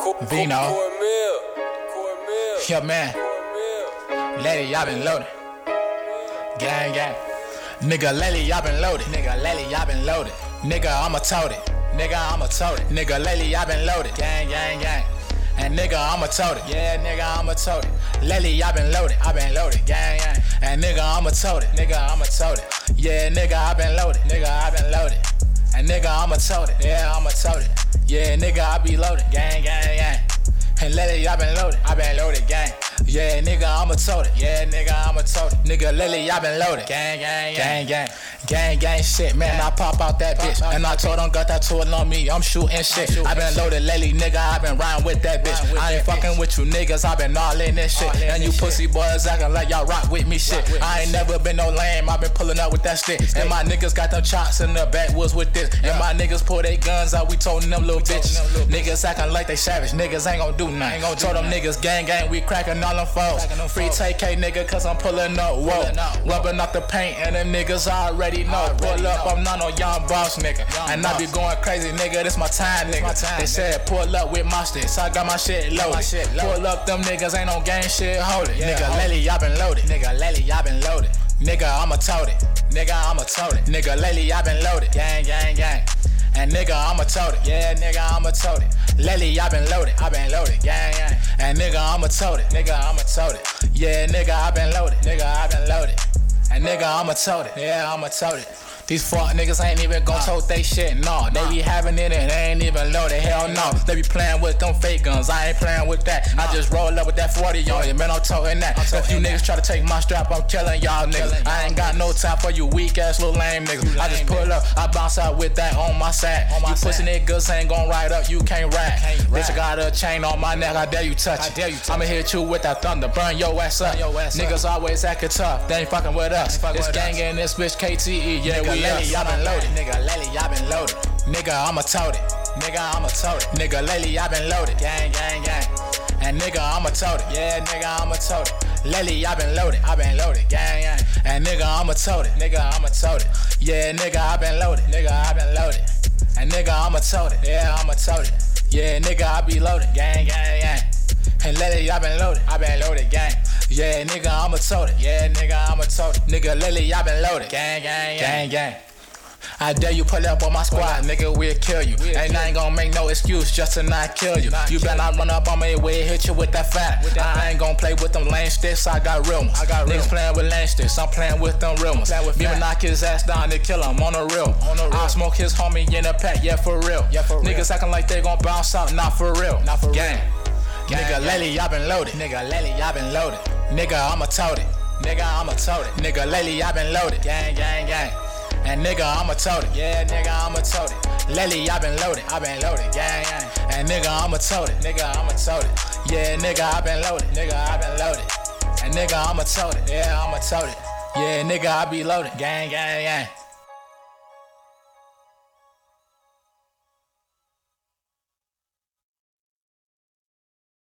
Vino. Yeah, man. Lately, y'all been loaded. Gang, gang. Nigga, lately, y'all been loaded. Nigga, lately, y'all been loaded. Nigga, I'ma tote it. Nigga, I'ma tote it. Nigga, lately, y'all been loaded. Gang, gang, gang. And nigga, I'ma tote it. Yeah, nigga, I'ma tote it. Lately, y'all been loaded. I been loaded. Gang, gang. And nigga, I'ma tote it. Nigga, I'ma tote it. Yeah, nigga, I been loaded. Nigga, I been loaded. And nigga, I'ma tote it. Yeah, I'ma tote it. Yeah, nigga, I be loaded. Gang, gang, gang. And lately, y'all been loaded. I been loaded, gang. Yeah, nigga, I'ma tote it. Yeah, nigga, I'ma tote it. Nigga, lately, y'all been loaded. Gang, gang, gang, gang. Gang, gang, shit, man. I pop out that bitch. And I told him, got that tool on me. I'm shooting shit. I been loaded lately, nigga. I been riding with that bitch. I ain't fucking with you niggas. I been all in this shit. And you pussy boys acting like y'all rock with me shit. I ain't never been no lame. I been pulling up with that stick. And my niggas got them chops in the backwoods with this. And my niggas pull they guns out. We told them little bitches. Niggas acting like they savage. Niggas ain't gon' do nothing. Told them niggas gang, gang. We cracking all them foes. Free TK nigga, cause I'm pulling up. Whoa. Rubbing off the paint and them niggas already know. Pull up, I'm not no young boss nigga. And I be going crazy nigga, this my time nigga. They said pull up with my sticks, so I got my shit loaded. Pull up, them niggas ain't no gang shit, hold it. Nigga, lately y'all been loaded. Nigga, lately y'all been loaded. Nigga, I'ma tote it. Nigga, I'ma tote it. Nigga, lately y'all been loaded. Gang, gang, gang. And nigga, I'ma tote it. Yeah, nigga, I'ma tote it. Lately, y'all been loaded. I been loaded. Gang, gang. And nigga, I'ma tote it. Nigga, I'ma tote it. Yeah, nigga, I been loaded. Nigga, I been loaded. And nigga, I'ma tote it. Yeah, I'ma tote it. These fuck niggas ain't even gon' tote they shit, no. They be having it and they ain't even loaded, hell no. They be playing with them fake guns, I ain't playing with that. I just roll up with that 40 on you, man, I'm toting that. If you niggas try to take my strap, I'm killing y'all niggas. I ain't got no time for you weak ass little lame niggas. I just pull up, I bounce out with that on my sack. You pussy niggas ain't gon' ride up, you can't ride. Bitch, I got a chain on my neck, I dare you touch it. I'ma hit you with that thunder, burn your ass up. Niggas always acting tough, they ain't fucking with us. This gang in this bitch KTE, yeah, we lately y'all been loaded. Nigga, lately y'all been loaded. Nigga, I'ma tote it. Nigga, I'ma tote it. Nigga, lately y'all been loaded. Gang, gang, gang. And nigga, I'ma tote it. Yeah, nigga, I'ma tote it. Lately y'all been loaded. I been loaded. Gang, gang. And nigga, I'ma tote it. Nigga, I'ma tote it. Yeah, nigga, I been loaded. Nigga, I been loaded. And nigga, I'ma tote it. Yeah, I'ma tote it. Yeah, nigga, I be loaded. Gang, gang, gang. And lately y'all been loaded. I been loaded. Gang. Yeah, nigga, I'ma tote it. Yeah, nigga, I'ma tote it. Nigga, lately y'all been loaded. Gang, gang, gang, gang. I dare you pull up on my squad, nigga, we'll kill you. And I ain't gon' make no excuse just to not kill you. You better not run up on me, we'll hit you with that fat. I ain't gon' play with them lame sticks, I got real ones. Niggas playing with lame sticks, I'm playing with them real ones. Me and knock his ass down to kill him on the real. I'll smoke his homie in the pack, yeah, for real. Niggas acting like they gon' bounce out, not for real. Gang. Nigga, lately y'all been loaded. Nigga, lately y'all been loaded. Nigga, I'ma tote it. Nigga, I'ma tote it. Nigga, lately y'all been loaded. Gang, gang, gang. And nigga, I'ma tote it. Yeah, nigga, I'ma tote it. Lately, y'all been loaded. I been loaded. Gang, gang. And nigga, I'ma tote it. Nigga, I'ma tote it. Yeah, nigga, I been loaded. Nigga, I been loaded. And nigga, I'ma tote it. Yeah, I'ma tote it. Yeah, nigga, I be loaded. Gang, gang, gang.